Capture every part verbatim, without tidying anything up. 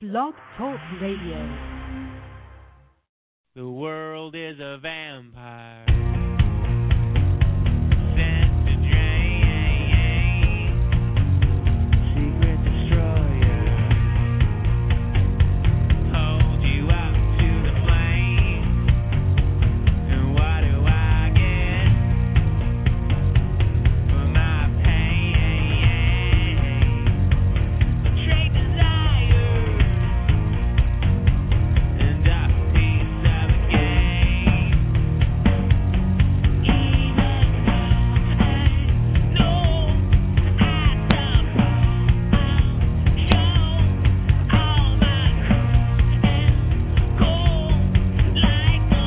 Blog Talk Radio. The world is a vampire. Sent to drain. Secret destroyer. Hold you up to the flame. And what do I get for my pain? Trade desires and a piece of a game. Even though I know I somehow show all my cruel and cold like a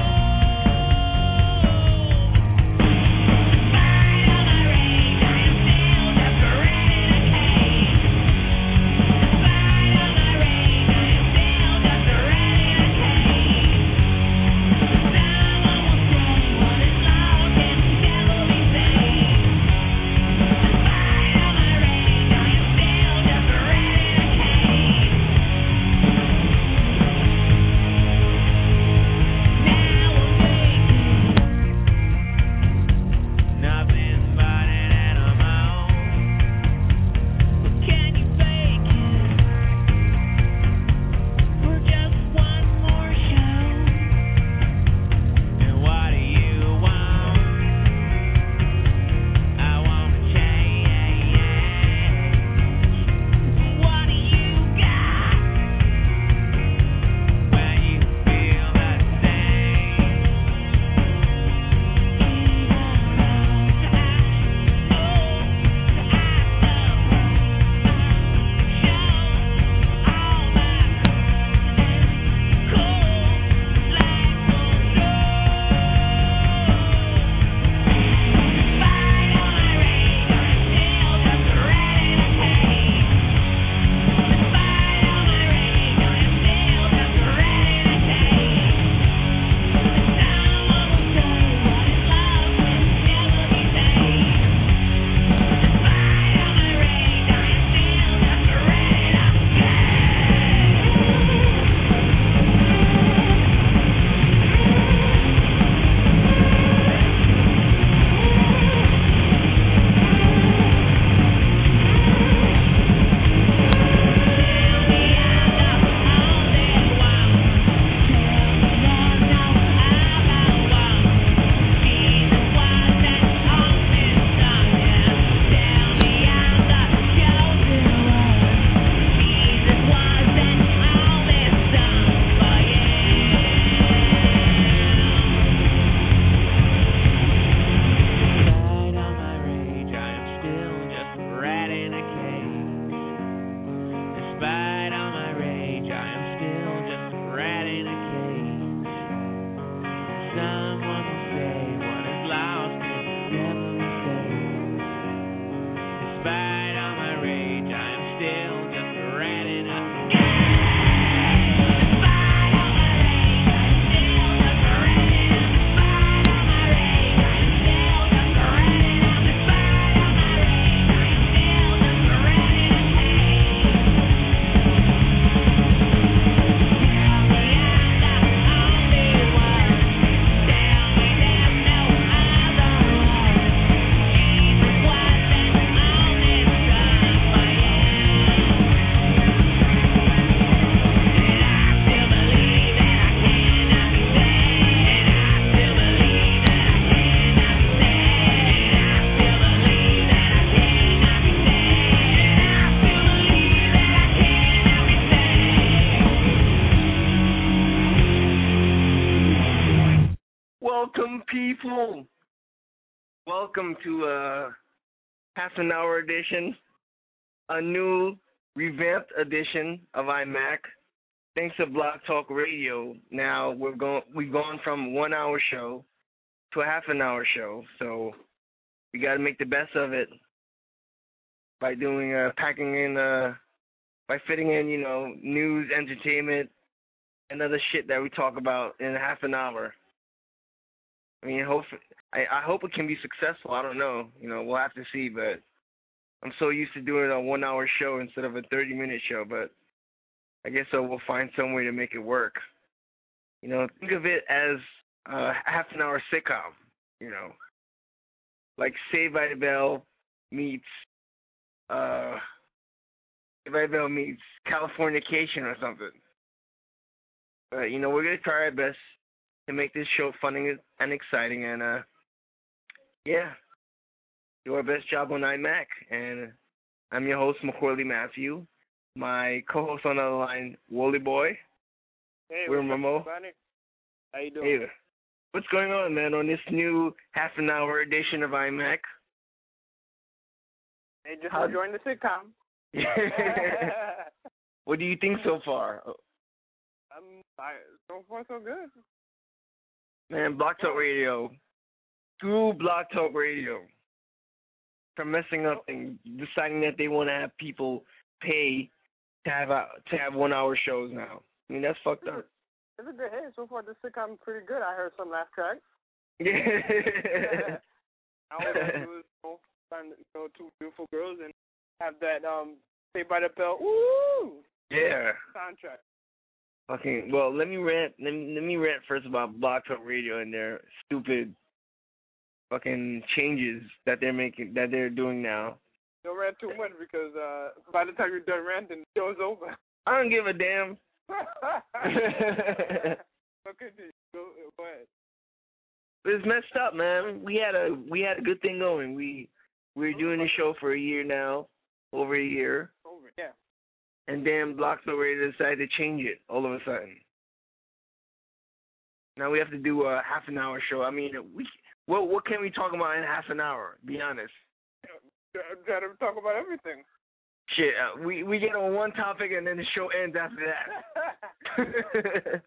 Fight on my rage, I am still just a rat in a cage. Fight on my rage, I am still just a rat in a cage. Someone will say what is lost can never be saved. Fight on my rage, I am still just a rat in a cage. Now awake, nothing but an animal. Can you fake it for just one more show? And what do you want? I want to change. What do you got when you feel the same? Even though I know I somehow show all my cold like a Fight on my rage, I'm still just a rat in a cage. Fight on my rage, I'm still just a rat in a cage. Someone will say what is lost can never be saved. Fight on my rage, I am still just a rat in a Fight on my rage, I am still just a rat in a cage. Despite all my rage, I am still just a rat in a cage. Someone will say what is lost can never be saved. Despite all my rage, I am still just a rat in a cage. Despite all my rage, I am still just a rat in a Despite all my rage, I am still just a rat in a Despite all my rage, I am still just a rat in a cage. Tell me I'm the only one. Tell me there's no other one. Jesus wasn't on this earth for you. And I still believe that I cannot be saved. And I still believe that I cannot be saved. And I still believe that I cannot be saved. And I still believe that I cannot be saved. Welcome, people. Welcome to a half an hour edition, a new revamped edition of iMac. Thanks to Blog Talk Radio. Now we're going, we've gone from a one hour show to a half an hour show, so we got to make the best of it by doing, uh, packing in, uh, by fitting in, you know, news, entertainment, and other shit that we talk about in half an hour. I mean, hope I, I hope it can be successful. I don't know. You know, we'll have to see. But I'm so used to doing a one-hour show instead of a thirty-minute show. But I guess so we'll find some way to make it work. You know, think of it as a half an hour sitcom, you know. Like Saved by the Bell meets uh Saved by the Bell meets Californication or something. But you know, we're gonna try our best to make this show fun and and exciting and uh yeah, do our best job on iMac. And I'm your host, McCorley Matthew. My co-host on the other line, Wooly Boy. Hey, We're what's up, Momo. everybody? How you doing? Hey, what's going on, man, on this new half an hour edition of iMac? Hey, just How- enjoying the sitcom. What do you think so far? um, I, so far so good. Man, Block Talk Radio. Screw Block Talk Radio. For messing up and deciding that they want to have people pay to have a, to have one hour shows now. I mean, that's fucked up. It's a good hit. So far, the sitcom pretty good. I heard some laugh tracks. Yeah. I was going to do is, you know, find you know, two beautiful girls and have that um Saved by the Bell ooh Yeah. soundtrack. Okay, well, let me rant. Let me, let me rant first about Block Talk Radio and their stupid fucking changes that they're making, that they're doing now. Don't rant too much because uh by the time you're done ranting, the show's over. I don't give a damn. Okay, go, go ahead. It's messed up, man. We had a we had a good thing going. We we were doing the show for a year now, over a year, Over, yeah. and then Block Talk Radio decided to change it all of a sudden. Now we have to do a half an hour show. I mean, we what what can we talk about in half an hour? Be honest. Try to talk about everything. Shit, uh, we we get on one topic and then the show ends after that.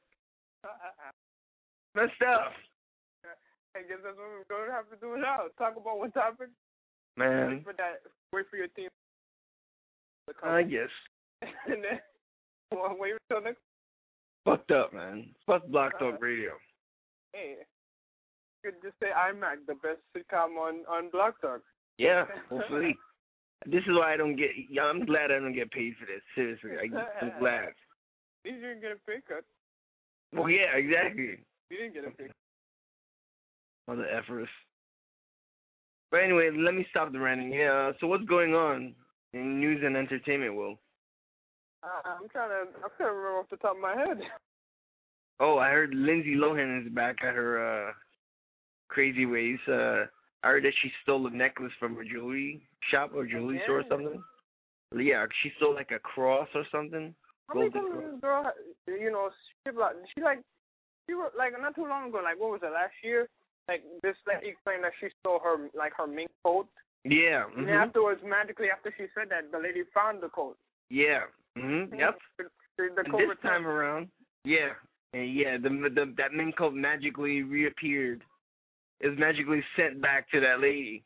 Messed up. I guess that's what we're going to have to do now. Talk about one topic. Man, Wait for that. Wait for your team to come. I guess. And then well, wait until next. Fucked up, man. Fuck Block Talk Radio. Hey, you could just say iMac, the best sitcom on on Block Talk. Yeah, hopefully. This is why I don't get. Yeah, I'm glad I don't get paid for this. Seriously, I, I'm glad. At least you didn't get a pay cut. Well, yeah, exactly. You didn't get a pay cut. Mother effers. But anyway, let me stop the ranting. Yeah. So what's going on in news and entertainment, Will? Uh, I'm trying to. I'm trying to remember off the top of my head. Oh, I heard Lindsay Lohan is back at her uh, crazy ways. Uh, I heard that she stole a necklace from her jewelry shop or jewelry Again? store or something. Yeah, she stole like a cross or something. How many Golden times cross. this girl, you know, she like, she like, she wrote, like not too long ago, like what was it, last year? Like this lady claimed that she stole her like her mink coat. Yeah. And Mm-hmm. then afterwards, magically after she said that, the lady found the coat. Yeah. Mm-hmm. Yep. The, the, the And coat this returned. time around, yeah, and yeah, the, the that mink coat magically reappeared. Is magically sent back to that lady.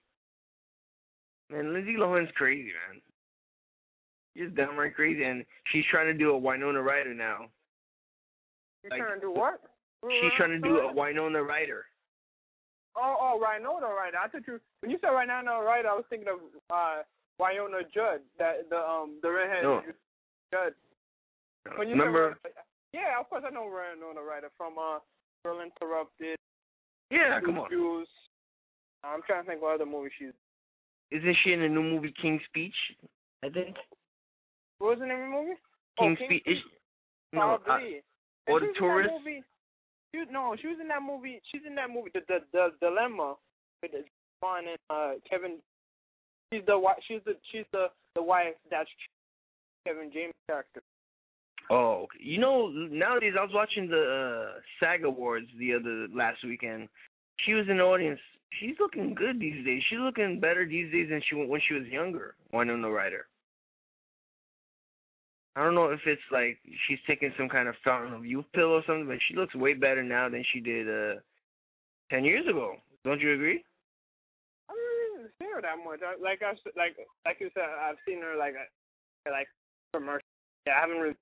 Man, Lindsay Lohan's crazy, man. She's downright crazy, and she's trying to do a Winona Ryder now. She's like, trying to do what? She's trying to do a Winona Ryder. Oh, oh, Winona Ryder. I thought you when you said Winona Ryder, I was thinking of uh, Winona Judd, that the um the redhead No. Judd. When you Remember? said, yeah, of course I know Winona Ryder from uh Girl Interrupted. Yeah, come on. Juice. I'm trying to think what other movie she's. Isn't she in the new movie King's Speech? I think. What was the name of the movie? King's oh, Speech. Is, no, uh, Probably. or And the she was in that Tourist. movie- She was, no, she was in that movie. She's in that movie, the the, the Dilemma, with the Vaughn and uh, Kevin. She's the wi- she's the she's the the wife that's Kevin James' character. Oh, okay. You know, nowadays I was watching the uh, SAG Awards the other last weekend. She was in the audience. She's looking good these days. She's looking better these days than she when she was younger. Winona Ryder. I don't know if it's like she's taking some kind of fountain of youth pill or something, but she looks way better now than she did uh, ten years ago. Don't you agree? I don't really see her that much. I, like I s- like like you said, I've seen her like uh, like commercials. Yeah, I haven't really.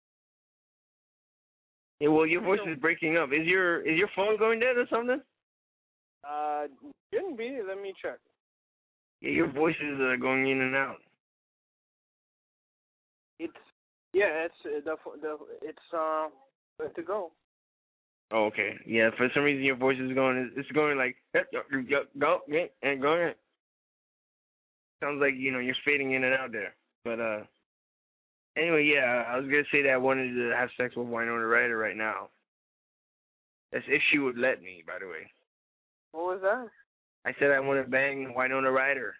Yeah, well, your voice is breaking up. Is your is your phone going dead or something? Uh, shouldn't be. Let me check. Yeah, your voice is uh, going in and out. It's Yeah, it's uh, the the it's uh good to go. Oh, okay. Yeah, for some reason your voice is going, it's going like, yep, yep, yep, go, yeah, and go ahead. Sounds like, you know, you're fading in and out there. But, uh, anyway, yeah, I was going to say that I wanted to have sex with Winona Ryder right now. That's if she would let me, by the way. What was that? I said I want to bang Winona Ryder.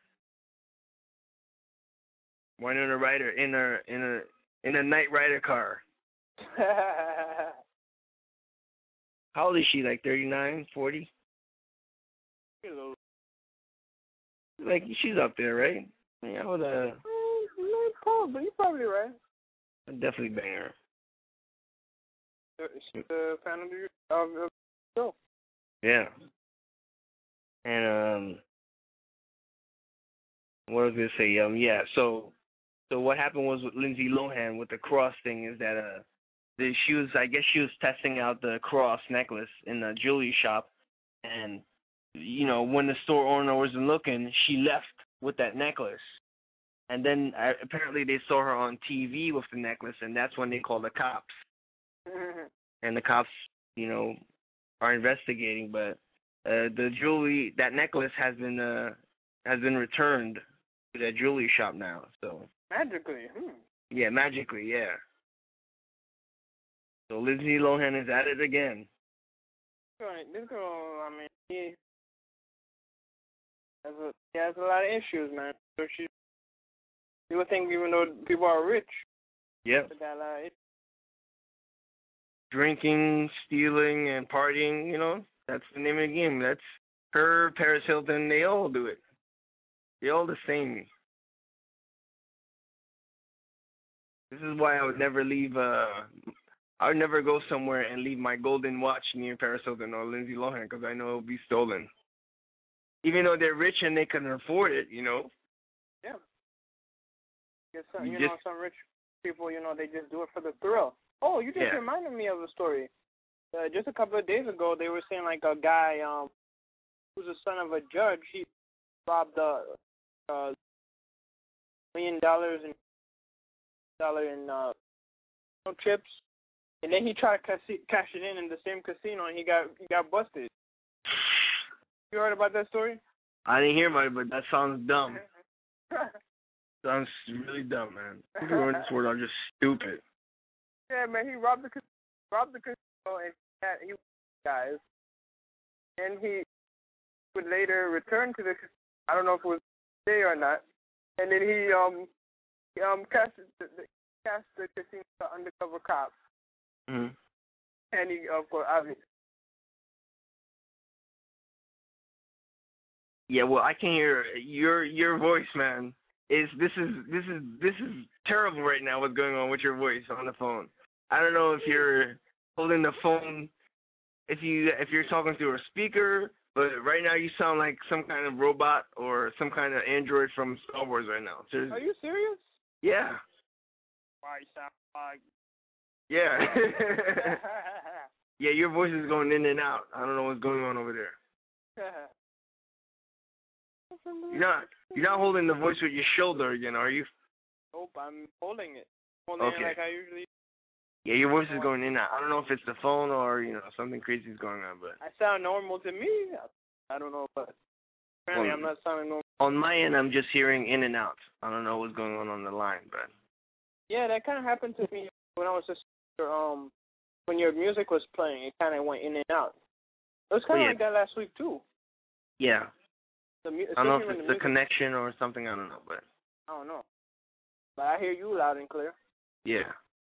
Winona Ryder in a, in a, in a Knight Rider car. How old is she? Like thirty-nine, forty? Like, she's up there, right? Yeah, I would, uh... Mm, probably, you're probably right. I'd definitely bang her. She's a fan of the of the show. Yeah. And, um... what was I going to say? Um, yeah, so... So what happened was with Lindsay Lohan with the cross thing is that, uh... The, she was, I guess she was testing out the cross necklace in a jewelry shop, and, you know, when the store owner wasn't looking, she left with that necklace. And then uh, apparently they saw her on T V with the necklace, and that's when they called the cops. And the cops, you know, are investigating, but uh, the jewelry, that necklace has been uh, has been returned to that jewelry shop now. So magically, hmm. Yeah, magically, yeah. So Lindsay Lohan is at it again. Right, this girl, I mean, he has a, he has a lot of issues, man. So she, people think even though people are rich, Yep. but that, uh, it, Drinking, stealing, and partying, you know, that's the name of the game. That's her, Paris Hilton, they all do it. They all the same. This is why I would never leave, uh, I would never go somewhere and leave my golden watch near Paris Hilton or Lindsay Lohan because I know it'll be stolen. Even though they're rich and they can afford it, you know. yeah. Yes, some, You you, just- know, some rich people, you know, they just do it for the thrill. Oh, you just Yeah. reminded me of a story. Uh, just a couple of days ago, they were saying like a guy um who's the son of a judge, he robbed a uh, million dollars in dollar in uh chips, and then he tried to cash it, cash it in in the same casino, and he got he got busted. You heard about that story? I didn't hear about it, but that sounds dumb. Sounds really dumb, man. People in this world are just stupid. Yeah, man, he robbed the cas- robbed the casino and had, he guys, and he would later return to the casino. I don't know if it was day or not, and then he um he, um cashed the, the cashed the casino to undercover cops, Mm-hmm. and he of course obviously. Yeah, well, I can hear your your voice, man. Is this is this is this is terrible right now. What's going on with your voice on the phone? I don't know if you're holding the phone, if you if you're talking through a speaker, but right now you sound like some kind of robot or some kind of android from Star Wars right now. Seriously. Are you serious? Yeah. Why you sound like? Yeah. Yeah, your voice is going in and out. I don't know what's going on over there. You're not you're not holding the voice with your shoulder again, are you? Nope, I'm holding it. Holding Okay. it like I usually. Yeah, your voice is going in and out. I don't know if it's the phone or, you know, something crazy is going on, but I sound normal to me. I don't know, but apparently Well, I'm not sounding normal. on my end, I'm just hearing in and out. I don't know what's going on on the line, but Yeah, that kind of happened to me when I was just um when your music was playing. It kind of went in and out. It was kind of Oh, yeah. like that last week too. yeah. The mu- I don't know if especially when it's the the music, connection or something. I don't know, but I don't know, but I hear you loud and clear. yeah.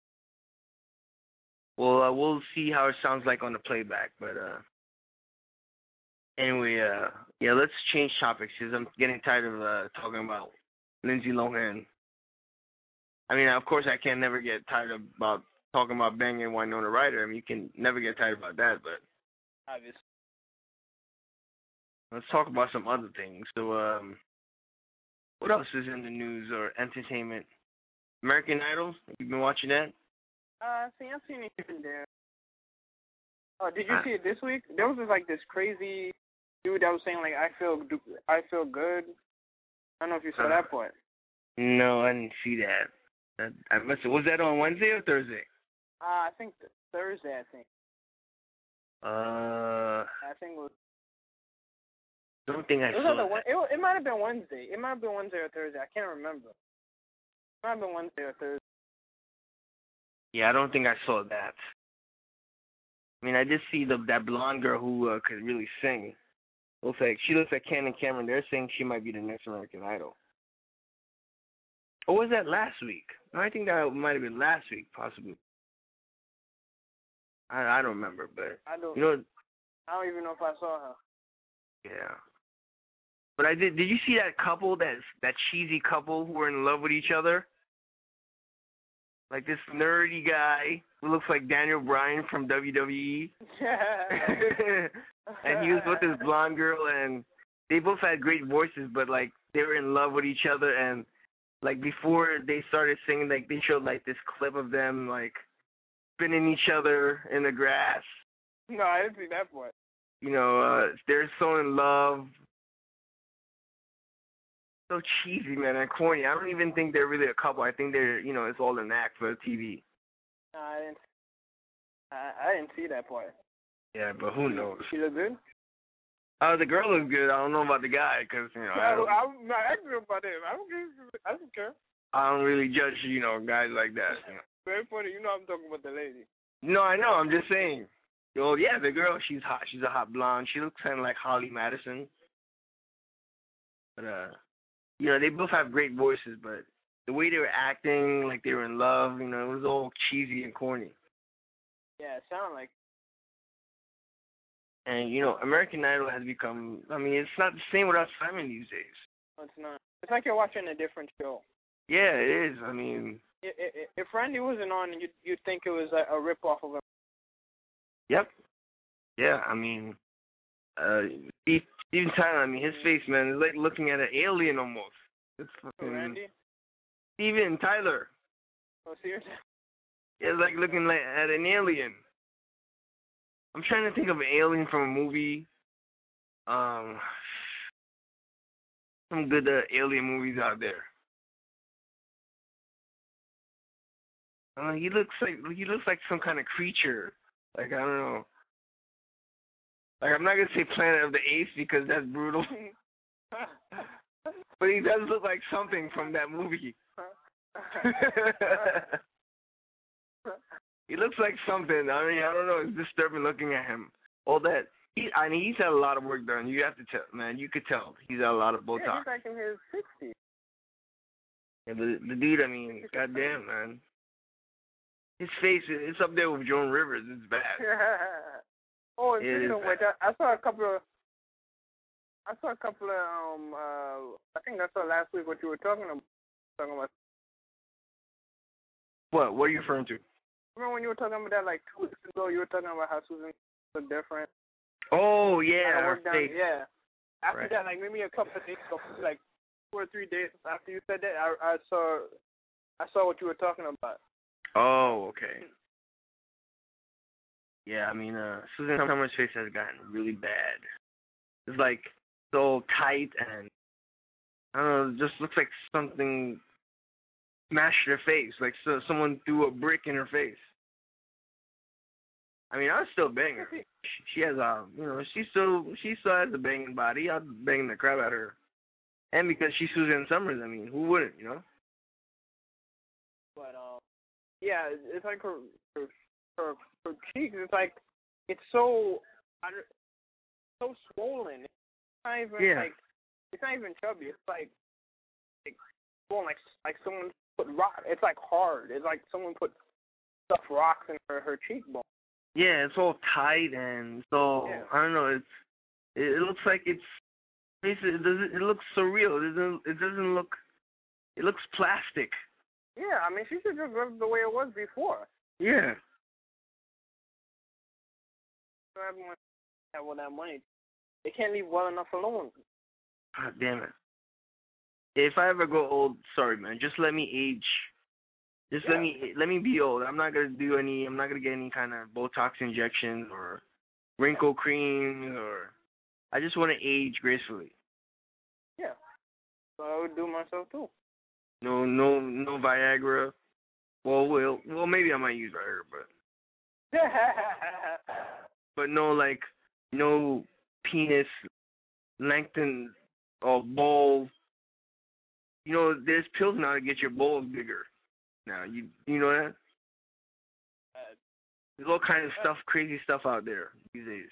Well, uh, we'll see how it sounds like on the playback, but uh, anyway, uh, yeah, let's change topics because I'm getting tired of uh, talking about Lindsay Lohan. I mean, of course, I can never get tired of about talking about banging Winona Ryder. I mean, you can never get tired about that, but Obviously. let's talk about some other things. So, um, what else is in the news or entertainment? American Idol, you've been watching that? Uh, see, I've seen it here and there. Oh, did you Uh, see it this week? There was this, like this crazy dude that was saying like I feel du- I feel good. I don't know if you saw Uh, that part. No, I didn't see that. That, I must. Was that on Wednesday or Thursday? Uh, I think th- Thursday. I think. Uh, I think it was. don't think I It was saw either that. Wed- it, wa- it might have been Wednesday. It might have been Wednesday or Thursday. I can't remember. It might have been Wednesday or Thursday. Yeah, I don't think I saw that. I mean, I did see the that blonde girl who uh, could really sing. Looks like she looks like Cannon Cameron. They're saying she might be the next American Idol. Or was that last week? No, I think that might have been last week, possibly. I I don't remember, but I don't. you know, I don't even know if I saw her. yeah. But I did. Did you see that couple, that that cheesy couple who were in love with each other? Like this nerdy guy who looks like Daniel Bryan from W W E. And he was with this blonde girl, and they both had great voices, but like they were in love with each other. And like before they started singing, like they showed like this clip of them like spinning each other in the grass. No, I didn't see that part. You know, uh, they're so in love. So cheesy, man, and corny. I don't even think they're really a couple. I think they're, you know, it's all an act for T V. No, I didn't. I, I didn't see that part. Yeah, but who knows? She look good. Uh, the girl looks good. I don't know about the guy, because, you know, I I, don't, I'm not asking about him. I don't care. I don't care. I don't really judge, you know, guys like that. You know. Very funny. You know I'm talking about the lady. No, I know. I'm just saying. Well, yeah, the girl, she's hot. She's a hot blonde. She looks kind of like Holly Madison. But, uh, you know, they both have great voices, but the way they were acting, like they were in love, you know, it was all cheesy and corny. Yeah, it sounded like. And, you know, American Idol has become, I mean, it's not the same without Simon these days. It's not. It's like you're watching a different show. Yeah, it is. I mean, I- I- If Randy wasn't on, you'd you'd think it was a, a rip off of him. yep. Yeah, I mean, uh, Steve, Steven Tyler, I mean, his face, man, is like looking at an alien almost. It's Oh, fucking Randy. Steven Tyler. Oh, seriously. It's like looking like at an alien. I'm trying to think of an alien from a movie. Um, some good uh, alien movies out there. Uh, he looks like he looks like some kind of creature. Like, I don't know. Like, I'm not gonna say Planet of the Apes because that's brutal. But he does look like something from that movie. He looks like something. I mean, I don't know. It's disturbing looking at him. All that. He, I mean, he's had a lot of work done. You have to tell, man. You could tell. He's had a lot of Botox. Yeah, he's like in his sixties. Yeah, but the dude, I mean, goddamn, man. His face, it's up there with Joan Rivers. It's bad. Oh, and It speaking is of which, I, I saw a couple of. I saw a couple of. Um, uh, I think I saw last week what you were talking about. Talking about. What? What are you referring to? Remember when you were talking about that like two weeks ago? You were talking about how Susan looked different. Oh, Kinda yeah, her worked down- face. Yeah. After Right. that, like maybe a couple of days ago, like two or three days after you said that, I, I saw, I saw what you were talking about. Oh, okay. Yeah, I mean, uh, Susan Summer's face has gotten really bad. It's like so tight and, I don't know, it just looks like something smashed her face, like so, someone threw a brick in her face. I mean, I'd still bang her. She, she has a, you know, she still, she still has a banging body. I'd bang the crap out of her. And because she's Susan Summers, I mean, who wouldn't, you know? But um, yeah, it's like her, her, her, her cheeks. It's like it's so, I don't- so swollen. It's not even Yeah. like, it's not even chubby. It's like, like swollen, like like someone put rock. It's like hard. It's like someone put stuffed rocks in her her cheekbone. Yeah, it's all tight and so, Yeah. I don't know, it's, it, it looks like it's, basically, it, doesn't, it looks surreal. It doesn't, it doesn't look, it looks plastic. Yeah, I mean, she should just live the way it was before. Yeah. So everyone have all that money. They can't leave well enough alone. God damn it. If I ever go old, sorry, man, just let me age. Just let Yeah. me let me be old. I'm not gonna do any. I'm not gonna get any kind of Botox injections or wrinkle creams or. I just want to age gracefully. Yeah. So I would do myself too. No, no, no Viagra. Well, well, well, maybe I might use Viagra, but but no, like no penis lengthened or balls. You know, there's pills now to get your balls bigger. Now you you know that. There's all kinds of stuff, crazy stuff out there these days.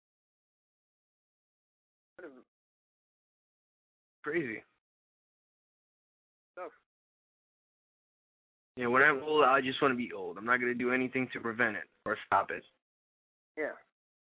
Crazy. Stuff. Yeah, when I'm old, I just want to be old. I'm not gonna do anything to prevent it or stop it. Yeah.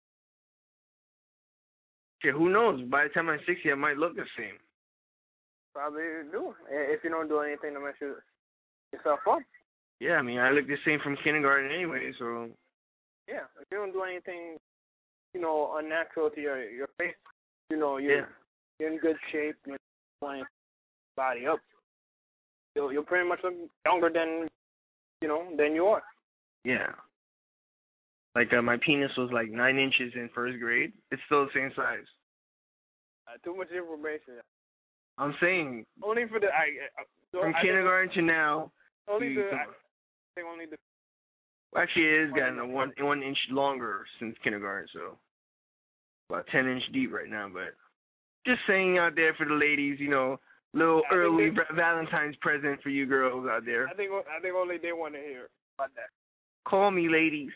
Shit, who knows? By the time I'm sixty, I might look the same. Probably do. If you don't do anything to mess your- yourself up. Yeah, I mean, I look the same from kindergarten anyway, so. Yeah. If you don't do anything, you know, unnatural to your your face, you know, you're, Yeah. you're in good shape. You're playing body up. You'll you'll pretty much look younger than, you know, than you are. Yeah. Like uh, my penis was like nine inches in first grade. It's still the same size. Uh, too much information. I'm saying Only for the I. I so from I kindergarten to now. think, only you- the I think only the Actually, it has gotten a one one inch longer since kindergarten, so about ten inch deep right now. But just saying out there for the ladies, you know, little I think early this- va- Valentine's present for you girls out there. I think I think only they want to hear about that. Call me, ladies.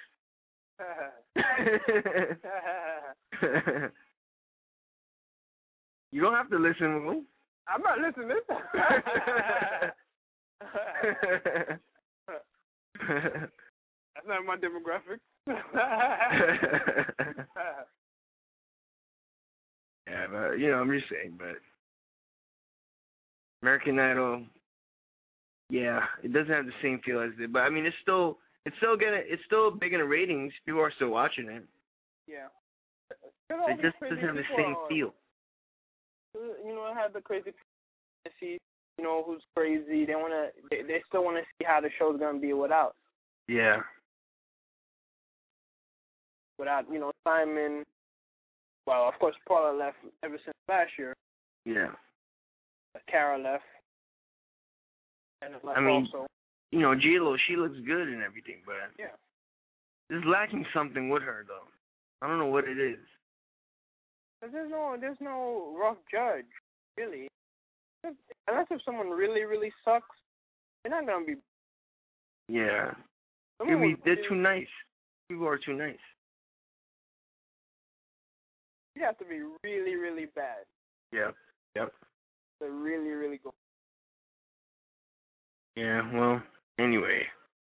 You don't have to listen, Will. I'm not listening. That's not my demographic. Yeah, but you know, I'm just saying, but American Idol, yeah, it doesn't have the same feel as it, but I mean, it's still, it's still getting, it's still big in the ratings. People are still watching it. Yeah. It just doesn't have the same feel. You know, it had the crazy people see, you know, who's crazy. They wanna, they, they still wanna see how the show's gonna be without, Yeah. without, you know, Simon. Well, of course, Paula left ever since last year. Yeah. Kara left. And left I mean, also. you know, J-Lo, she looks good and everything, but Yeah. there's lacking something with her, though. I don't know what it is. But there's no, there's no rough judge, really. If, unless if someone really, really sucks, they're not gonna be. Yeah. Someone Maybe would- they're too nice. People are too nice. You have to be really, really bad Yeah. Yep. to really, really go. Yeah, well, anyway.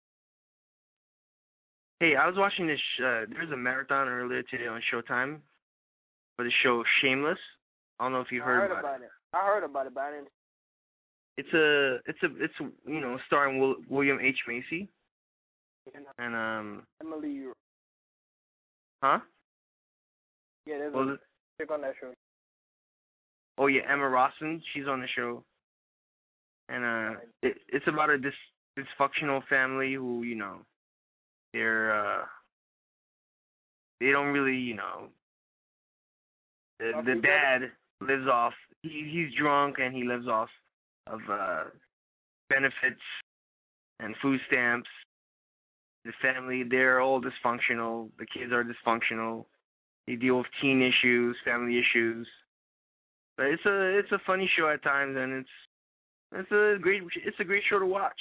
Hey, I was watching this, uh, there was a marathon earlier today on Showtime for the show Shameless. I don't know if you I heard, heard about, about it. I heard about it, but I didn't. it. It's a, it's a, it's, a, you know, starring Will, William H. Macy. And, um, Emily, you. huh? Yeah, there's What a was it? chick on that show. Oh, yeah, Emma Rossum. She's on the show. And, uh, it, it's about a dis, dysfunctional family who, you know, they're, uh, they don't really, you know, the, Off the each dad lives off, he, he's drunk and he lives off of, uh, benefits and food stamps. The family, they're all dysfunctional. The kids are dysfunctional. They deal with teen issues, family issues. But it's a, it's a funny show at times, and it's, it's a great, it's a great show to watch.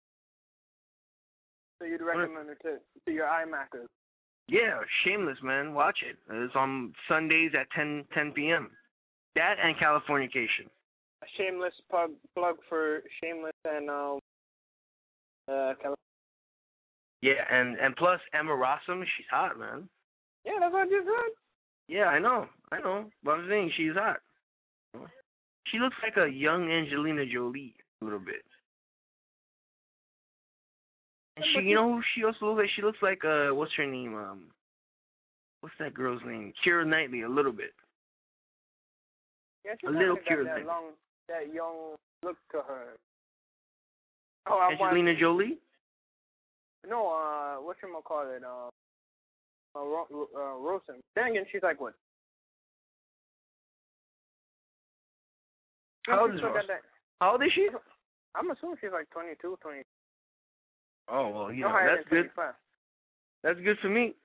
So you'd recommend it to, to your iMackers. Yeah, Shameless, man. Watch it. It's on Sundays at ten p.m. That and Californication. A shameless plug, plug for Shameless and um, uh, California. Yeah, and, and plus Emma Rossum, she's hot, man. Yeah, that's what I just said. Yeah, I know. I know. But I'm saying she's hot. She looks like a young Angelina Jolie a little bit. And she, you know who she also looks like? She looks like, uh, what's her name? Um, what's that girl's name? Keira Knightley, a little bit. Yeah, she's A little got Keira that Knightley. long, that young look to her. Oh, I Angelina want, Jolie? No, uh, what you gonna call it? Uh, uh, Ro- uh Rosen. Then again, she's like what? How old is She's still got Rosen? that- How old is she? I'm assuming she's like twenty-two, twenty. Oh well, you No know higher that's than good. twenty-five. That's good for me.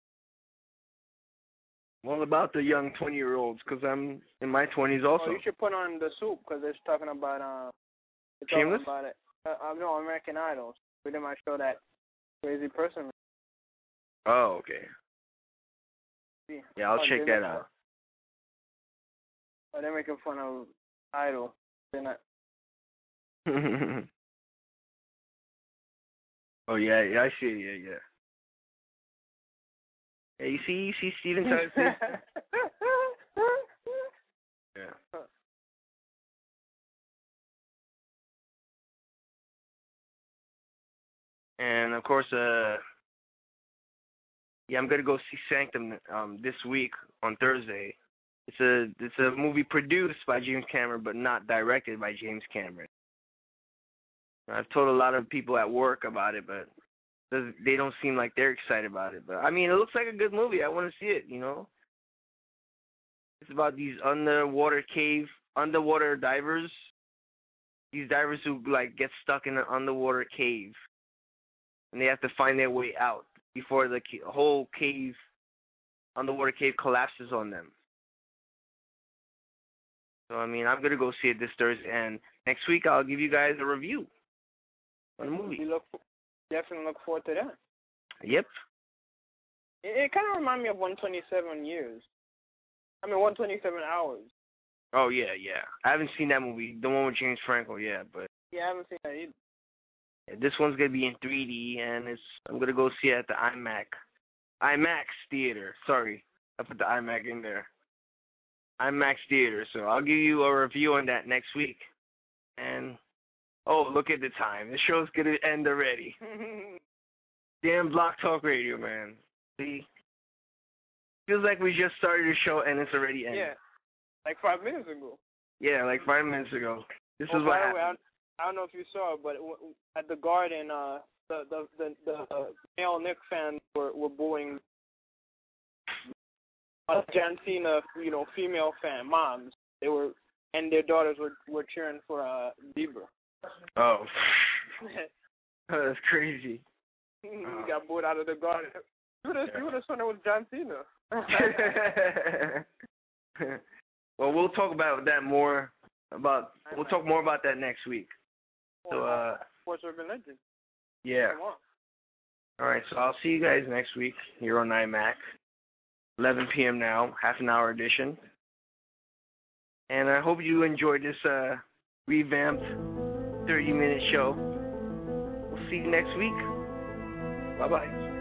What about the young twenty-year-olds? Because I'm in my twenties also. Oh, you should put on the soup because it's talking about uh, it's Shameless? talking about it. Uh, uh, no, American Idol. We did might show that crazy person. Oh, okay. Yeah, I'll oh, check they're that making- out. Oh, they're making fun of Idol. They're not. Oh yeah, yeah, I see. Yeah, yeah. Yeah, you see, you see Steven Tyler. Yeah. And of course, uh, yeah, I'm gonna go see Sanctum um this week on Thursday. It's a it's a movie produced by James Cameron, but not directed by James Cameron. I've told a lot of people at work about it, but does- they don't seem like they're excited about it. But I mean, it looks like a good movie. I want to see it. You know, it's about these underwater cave underwater divers. These divers who like get stuck in an underwater cave, and they have to find their way out before the ca- whole cave, underwater cave, collapses on them. So I mean, I'm gonna go see it this Thursday, and next week I'll give you guys a review on the movie. We look definitely look forward to that. Yep. It, it kind of reminds me of one twenty-seven years. I mean, one twenty-seven hours. Oh yeah, yeah. I haven't seen that movie, the one with James Franco, yeah, but Yeah, I haven't seen that either. yeah, this one's gonna be in three D, and it's I'm gonna go see it at the IMAX, IMAX theater. Sorry, I put the IMAX in there. IMAX theater. So I'll give you a review on that next week. And oh, look at the time. The show's gonna end already. Damn Block Talk Radio, man. See, feels like we just started the show and it's already ended. Yeah, like five minutes ago. Yeah, like five minutes ago. This Oh, is what by the way, I happened. don't, I don't know if you saw it, but w- w- at the Garden, uh, the the the, the uh, male Knicks fans were were booing uh, John Cena, you know, female fan moms. They were and their daughters were were cheering for uh Bieber. Oh, that's crazy. He got booed out of the Garden. You would have Yeah. you would have thought it was John Cena. Well, we'll talk about that more. About we'll talk more about that next week. So, uh, Sports Urban Legend. yeah. Come on. All right. So I'll see you guys next week here on IMAC, eleven p.m. now, half an hour edition. And I hope you enjoyed this uh, revamped thirty minute show. We'll see you next week. Bye bye.